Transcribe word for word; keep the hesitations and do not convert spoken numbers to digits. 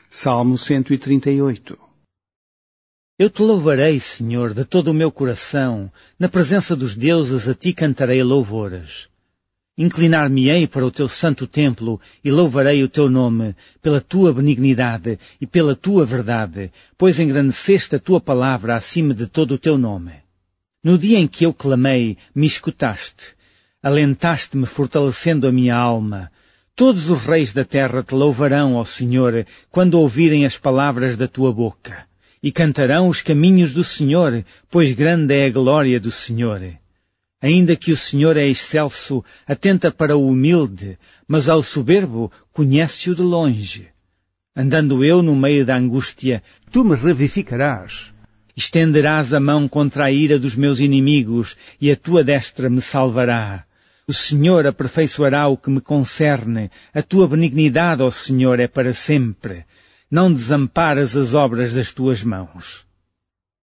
Salmo cento e trinta e oito. Eu te louvarei, Senhor, de todo o meu coração, na presença dos deuses a ti cantarei louvores. Inclinar-me-ei para o teu santo templo e louvarei o teu nome, pela tua benignidade e pela tua verdade, pois engrandeceste a tua palavra acima de todo o teu nome. No dia em que eu clamei, me escutaste. Alentaste-me fortalecendo a minha alma. Todos os reis da terra te louvarão, ó Senhor, quando ouvirem as palavras da tua boca. E cantarão os caminhos do Senhor, pois grande é a glória do Senhor. Ainda que o Senhor é excelso, atenta para o humilde, mas ao soberbo conhece-o de longe. Andando eu no meio da angústia, tu me revivificarás. Estenderás a mão contra a ira dos meus inimigos, e a tua destra me salvará. O Senhor aperfeiçoará o que me concerne, a tua benignidade, ó Senhor, é para sempre. Não desamparas as obras das tuas mãos.